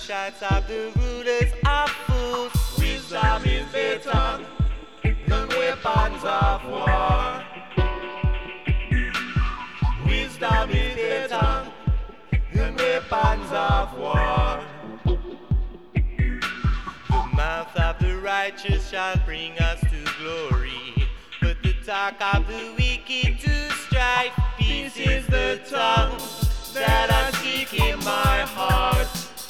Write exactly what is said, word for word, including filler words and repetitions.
shots of the rulers are fools. Wisdom is better than weapons of war. Wisdom is better than weapons of war. The mouth of the righteous shall bring us to glory, but the talk of the wicked to strife. Peace is the tongue that I seek in my heart.